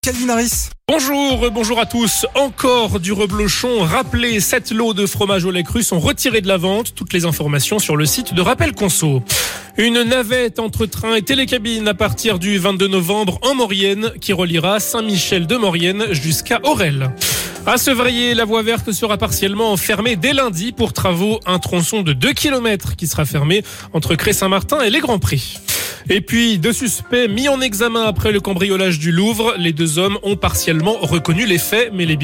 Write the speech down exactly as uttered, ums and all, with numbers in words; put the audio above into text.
Calvin Harris. Bonjour, bonjour à tous. Encore du reblochon. Rappelez, sept lots de fromage au lait cru sont retirés de la vente. Toutes les informations sur le site de Rappel Conso. Une navette entre train et télécabine à partir du vingt-deux novembre en Maurienne qui reliera Saint-Michel-de-Maurienne jusqu'à Orel. À Sevrier, la voie verte sera partiellement fermée dès lundi pour travaux. Un tronçon de deux kilomètres qui sera fermé entre Cré-Saint-Martin et les Grands Prix. Et puis, deux suspects mis en examen après le cambriolage du Louvre. Les deux hommes ont partiellement reconnu les faits, mais les